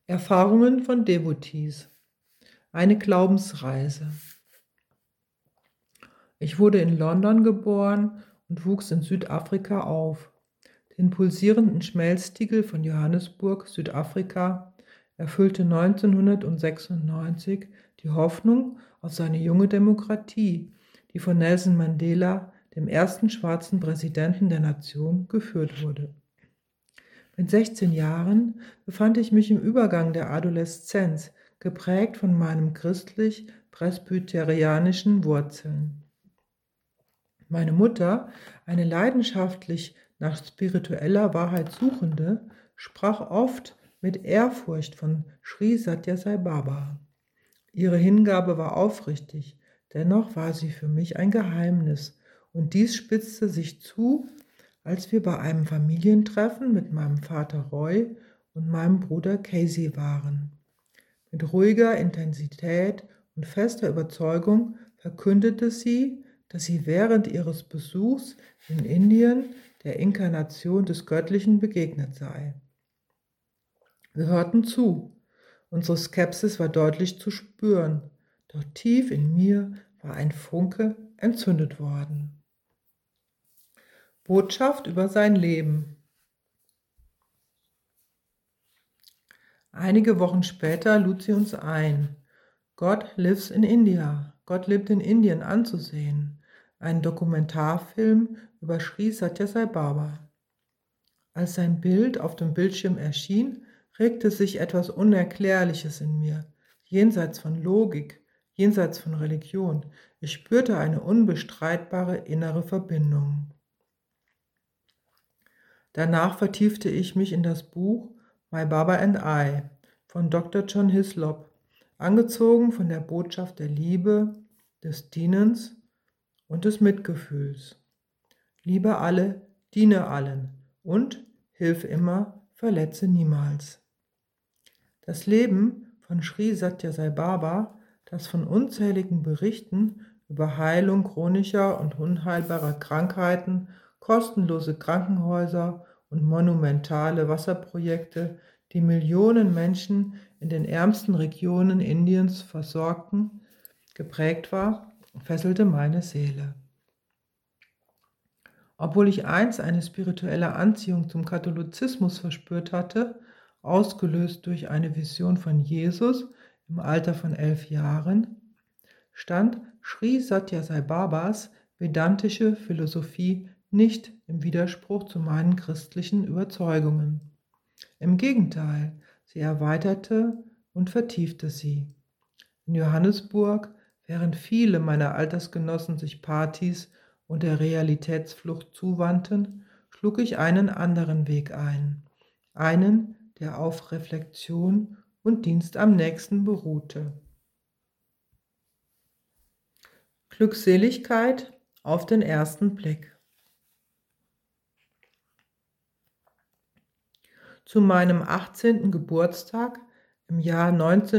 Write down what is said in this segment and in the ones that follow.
Erfahrungen von Devotees. Eine Glaubensreise. Ich wurde in London geboren und wuchs in Südafrika auf. Den pulsierenden Schmelztiegel von Johannesburg, Südafrika, erfüllte 1996 die Hoffnung auf seine junge Demokratie, die von Nelson Mandela, dem ersten schwarzen Präsidenten der Nation, geführt wurde. Mit 16 Jahren befand ich mich im Übergang der Adoleszenz, geprägt von meinen christlich-presbyterianischen Wurzeln. Meine Mutter, eine leidenschaftlich nach spiritueller Wahrheit Suchende, sprach oft mit Ehrfurcht von Sri Sathya Sai Baba. Ihre Hingabe war aufrichtig, dennoch war sie für mich ein Geheimnis, und dies spitzte sich zu, als wir bei einem Familientreffen mit meinem Vater Roy und meinem Bruder Casey waren. Mit ruhiger Intensität und fester Überzeugung verkündete sie, dass sie während ihres Besuchs in Indien der Inkarnation des Göttlichen begegnet sei. Wir hörten zu. Unsere Skepsis war deutlich zu spüren, doch tief in mir war ein Funke entzündet worden. Botschaft über sein Leben. Einige Wochen später lud sie uns ein, God Lives in India, Gott lebt in Indien anzusehen, einen Dokumentarfilm über Sri Sathya Sai Baba. Als sein Bild auf dem Bildschirm erschien, regte sich etwas Unerklärliches in mir, jenseits von Logik, jenseits von Religion. Ich spürte eine unbestreitbare innere Verbindung. Danach vertiefte ich mich in das Buch My Baba and I von Dr. John Hislop, angezogen von der Botschaft der Liebe, des Dienens und des Mitgefühls. Liebe alle, diene allen und hilf immer, verletze niemals. Das Leben von Sri Sathya Sai Baba, das von unzähligen Berichten über Heilung chronischer und unheilbarer Krankheiten, kostenlose Krankenhäuser und monumentale Wasserprojekte, die Millionen Menschen in den ärmsten Regionen Indiens versorgten, geprägt war, fesselte meine Seele. Obwohl ich einst eine spirituelle Anziehung zum Katholizismus verspürt hatte, ausgelöst durch eine Vision von Jesus im Alter von 11 Jahren, stand Sri Sathya Sai Babas vedantische Philosophie nicht im Widerspruch zu meinen christlichen Überzeugungen. Im Gegenteil, sie erweiterte und vertiefte sie. In Johannesburg, während viele meiner Altersgenossen sich Partys und der Realitätsflucht zuwandten, schlug ich einen anderen Weg ein, einen, der auf Reflexion und Dienst am Nächsten beruhte. Glückseligkeit auf den ersten Blick. Zu meinem 18. Geburtstag im Jahr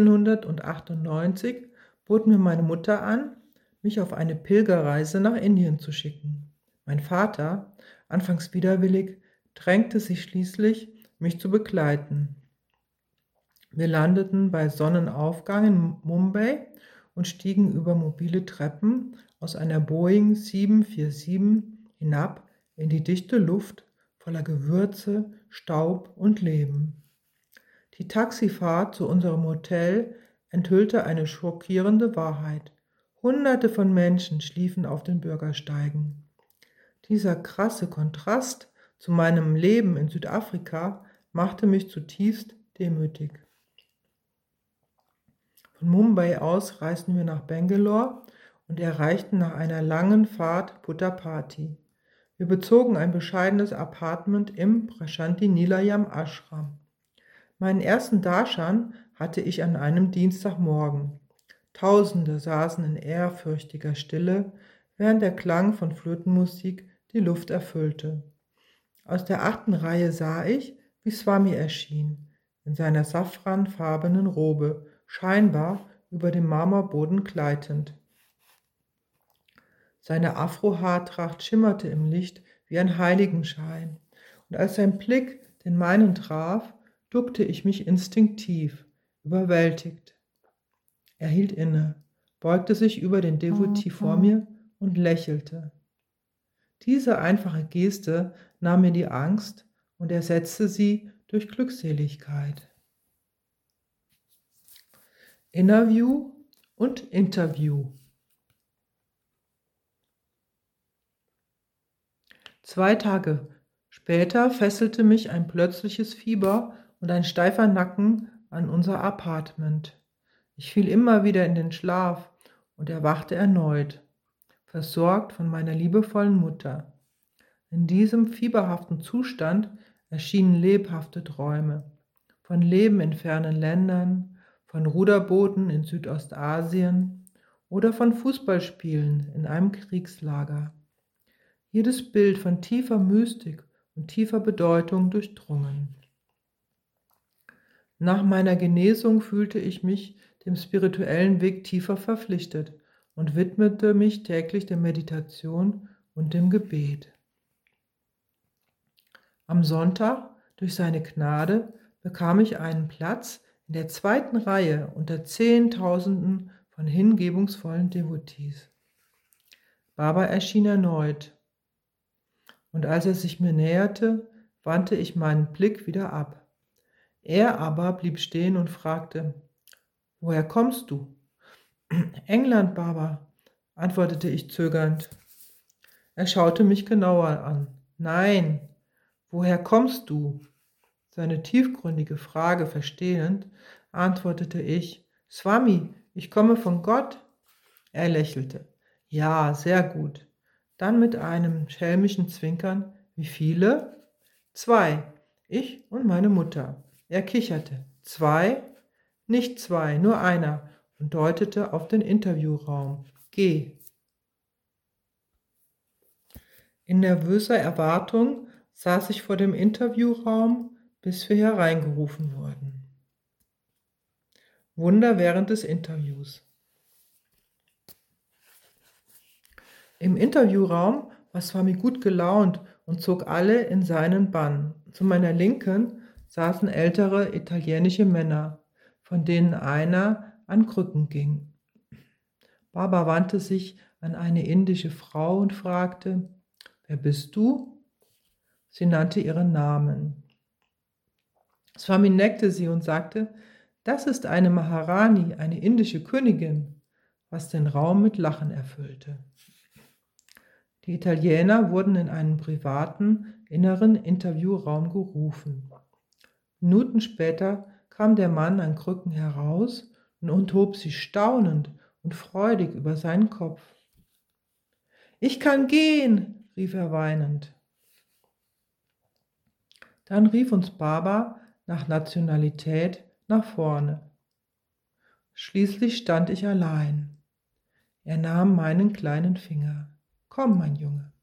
1998 bot mir meine Mutter an, mich auf eine Pilgerreise nach Indien zu schicken. Mein Vater, anfangs widerwillig, drängte sich schließlich, mich zu begleiten. Wir landeten bei Sonnenaufgang in Mumbai und stiegen über mobile Treppen aus einer Boeing 747 hinab in die dichte Luft voller Gewürze, Staub und Leben. Die Taxifahrt zu unserem Hotel enthüllte eine schockierende Wahrheit. Hunderte von Menschen schliefen auf den Bürgersteigen. Dieser krasse Kontrast zu meinem Leben in Südafrika machte mich zutiefst demütig. Von Mumbai aus reisten wir nach Bangalore und erreichten nach einer langen Fahrt Puttaparthi. Wir bezogen ein bescheidenes Appartement im Prashanti Nilayam Ashram. Meinen ersten Darshan hatte ich an einem Dienstagmorgen. Tausende saßen in ehrfürchtiger Stille, während der Klang von Flötenmusik die Luft erfüllte. Aus der 8. Reihe sah ich, wie Swami erschien, in seiner safranfarbenen Robe, scheinbar über dem Marmorboden gleitend. Seine Afrohaartracht schimmerte im Licht wie ein Heiligenschein, und als sein Blick den meinen traf, duckte ich mich instinktiv, überwältigt. Er hielt inne, beugte sich über den Devotee vor mir und lächelte. Diese einfache Geste nahm mir die Angst und ersetzte sie durch Glückseligkeit. Interview und Interview. 2 Tage später fesselte mich ein plötzliches Fieber und ein steifer Nacken an unser Apartment. Ich fiel immer wieder in den Schlaf und erwachte erneut, versorgt von meiner liebevollen Mutter. In diesem fieberhaften Zustand erschienen lebhafte Träume von Leben in fernen Ländern, von Ruderbooten in Südostasien oder von Fußballspielen in einem Kriegslager. Jedes Bild von tiefer Mystik und tiefer Bedeutung durchdrungen. Nach meiner Genesung fühlte ich mich dem spirituellen Weg tiefer verpflichtet und widmete mich täglich der Meditation und dem Gebet. Am Sonntag, durch seine Gnade, bekam ich einen Platz in der 2. Reihe unter Zehntausenden von hingebungsvollen Devotees. Baba erschien erneut, und als er sich mir näherte, wandte ich meinen Blick wieder ab. Er aber blieb stehen und fragte: »Woher kommst du?« »England, Baba«, antwortete ich zögernd. Er schaute mich genauer an. »Nein, woher kommst du?« Seine tiefgründige Frage verstehend, antwortete ich: »Swami, ich komme von Gott.« Er lächelte. »Ja, sehr gut.« Dann mit einem schelmischen Zwinkern: »Wie viele?« »2, ich und meine Mutter.« Er kicherte. »2? Nicht 2, nur einer«, und deutete auf den Interviewraum. »Geh.« In nervöser Erwartung saß ich vor dem Interviewraum, bis wir hereingerufen wurden. Wunder während des Interviews. Im Interviewraum war Swami gut gelaunt und zog alle in seinen Bann. Zu meiner Linken saßen ältere italienische Männer, von denen einer an Krücken ging. Baba wandte sich an eine indische Frau und fragte: »Wer bist du?« Sie nannte ihren Namen. Swami neckte sie und sagte: »Das ist eine Maharani, eine indische Königin«, was den Raum mit Lachen erfüllte. Die Italiener wurden in einen privaten, inneren Interviewraum gerufen. Minuten später kam der Mann an Krücken heraus und hob sie staunend und freudig über seinen Kopf. »Ich kann gehen«, rief er weinend. Dann rief uns Baba nach Nationalität nach vorne. Schließlich stand ich allein. Er nahm meinen kleinen Finger. »Komm, mein Junge.«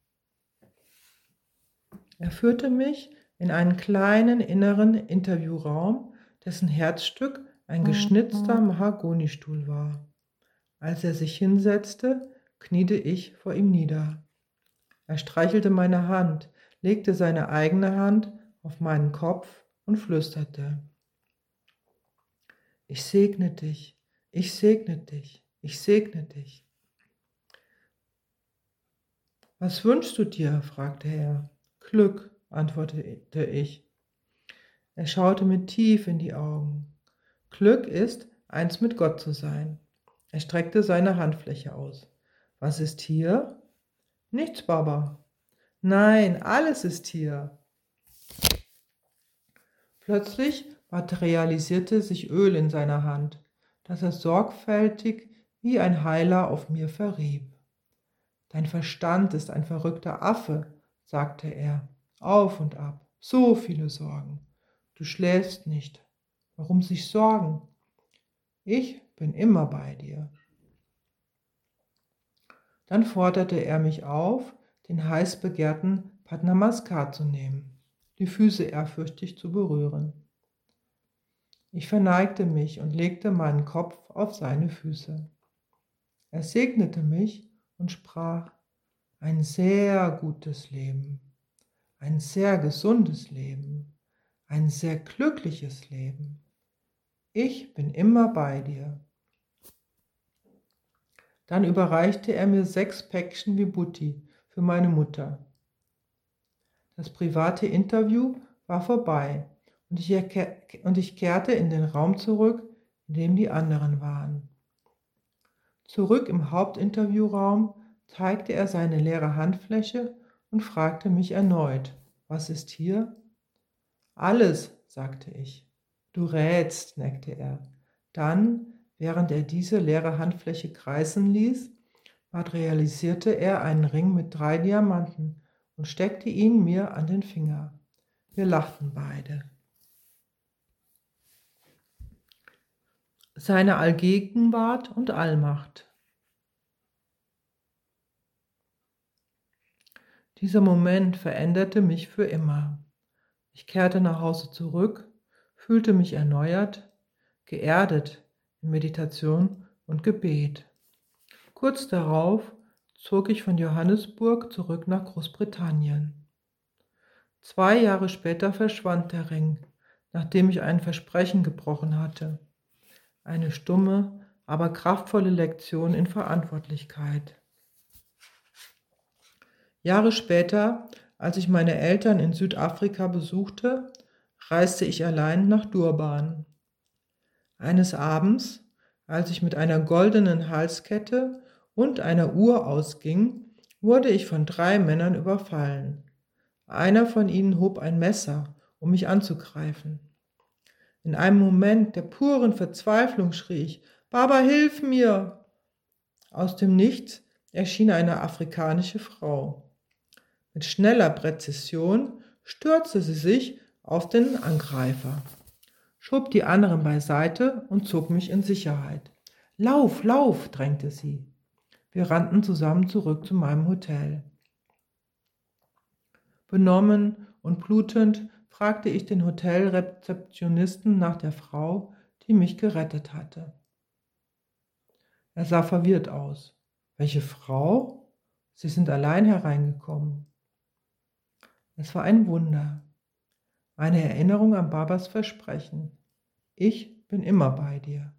Er führte mich in einen kleinen inneren Interviewraum, dessen Herzstück ein geschnitzter Mahagonistuhl war. Als er sich hinsetzte, kniete ich vor ihm nieder. Er streichelte meine Hand, legte seine eigene Hand auf meinen Kopf und flüsterte: »Ich segne dich, ich segne dich, ich segne dich.« »Was wünschst du dir?«, fragte er. »Glück«, antwortete ich. Er schaute mir tief in die Augen. Glück ist, eins mit Gott zu sein. Er streckte seine Handfläche aus. »Was ist hier?« »Nichts, Baba.« »Nein, alles ist hier.« Plötzlich materialisierte sich Öl in seiner Hand, das er sorgfältig wie ein Heiler auf mir verrieb. »Dein Verstand ist ein verrückter Affe«, sagte er. »Auf und ab, so viele Sorgen. Du schläfst nicht. Warum sich sorgen? Ich bin immer bei dir.« Dann forderte er mich auf, den heiß begehrten Padnamaskar zu nehmen, die Füße ehrfürchtig zu berühren. Ich verneigte mich und legte meinen Kopf auf seine Füße. Er segnete mich und sprach: »Ein sehr gutes Leben, ein sehr gesundes Leben, ein sehr glückliches Leben. Ich bin immer bei dir. Dann überreichte er mir 6 Päckchen Vibhuti für meine Mutter. Das private Interview war vorbei und ich kehrte in den Raum zurück, in dem die anderen waren. Zurück im Hauptinterviewraum zeigte er seine leere Handfläche und fragte mich erneut: Was ist hier? Alles, sagte ich. Du rätst, neckte er. Dann, während er diese leere Handfläche kreisen ließ, materialisierte er einen Ring mit 3 Diamanten und steckte ihn mir an den Finger. Wir lachten beide. Seine Allgegenwart und Allmacht. Dieser Moment veränderte mich für immer. Ich kehrte nach Hause zurück, fühlte mich erneuert, geerdet in Meditation und Gebet. Kurz darauf zog ich von Johannesburg zurück nach Großbritannien. 2 Jahre später verschwand der Ring, nachdem ich ein Versprechen gebrochen hatte. Eine stumme, aber kraftvolle Lektion in Verantwortlichkeit. Jahre später, als ich meine Eltern in Südafrika besuchte, reiste ich allein nach Durban. Eines Abends, als ich mit einer goldenen Halskette und einer Uhr ausging, wurde ich von 3 Männern überfallen. Einer von ihnen hob ein Messer, um mich anzugreifen. In einem Moment der puren Verzweiflung schrie ich: »Baba, hilf mir!« Aus dem Nichts erschien eine afrikanische Frau. Mit schneller Präzision stürzte sie sich auf den Angreifer, schob die anderen beiseite und zog mich in Sicherheit. »Lauf, lauf«, drängte sie. Wir rannten zusammen zurück zu meinem Hotel. Benommen und blutend fragte ich den Hotelrezeptionisten nach der Frau, die mich gerettet hatte. Er sah verwirrt aus. »Welche Frau? Sie sind allein hereingekommen.« Es war ein Wunder, eine Erinnerung an Babas Versprechen. Ich bin immer bei dir.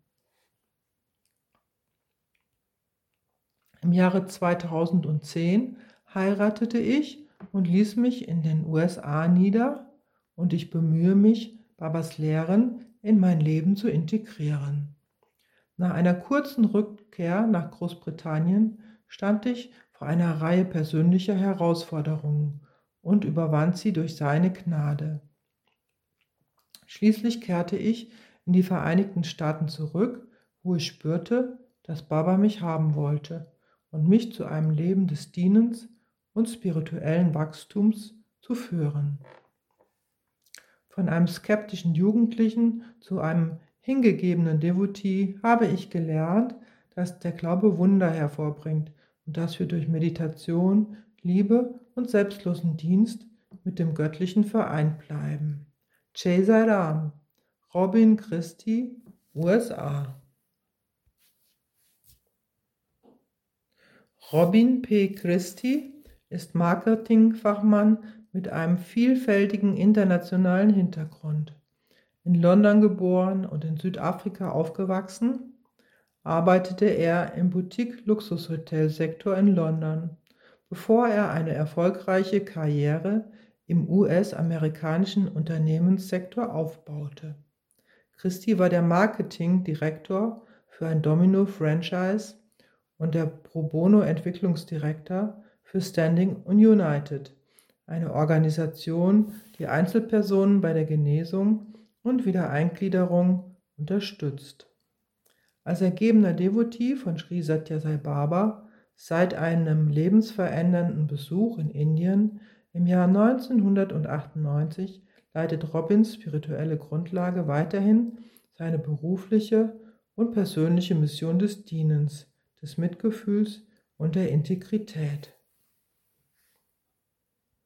Im Jahre 2010 heiratete ich und ließ mich in den USA nieder, und ich bemühe mich, Babas Lehren in mein Leben zu integrieren. Nach einer kurzen Rückkehr nach Großbritannien stand ich vor einer Reihe persönlicher Herausforderungen und überwand sie durch seine Gnade. Schließlich kehrte ich in die Vereinigten Staaten zurück, wo ich spürte, dass Baba mich haben wollte und mich zu einem Leben des Dienens und spirituellen Wachstums zu führen. Von einem skeptischen Jugendlichen zu einem hingegebenen Devotee habe ich gelernt, dass der Glaube Wunder hervorbringt und dass wir durch Meditation, Liebe und selbstlosen Dienst mit dem Göttlichen vereint bleiben. Jai Sai Ram, Robin Christie, USA. Robin P. Christie ist Marketingfachmann mit einem vielfältigen internationalen Hintergrund. In London geboren und in Südafrika aufgewachsen, arbeitete er im Boutique-Luxushotelsektor in London, bevor er eine erfolgreiche Karriere im US-amerikanischen Unternehmenssektor aufbaute. Christie war der Marketingdirektor für ein Domino-Franchise und der Pro-Bono-Entwicklungsdirektor für Standing United, eine Organisation, die Einzelpersonen bei der Genesung und Wiedereingliederung unterstützt. Als ergebener Devotee von Sri Sathya Sai Baba seit einem lebensverändernden Besuch in Indien im Jahr 1998 leitet Robins spirituelle Grundlage weiterhin seine berufliche und persönliche Mission des Dienens, des Mitgefühls und der Integrität.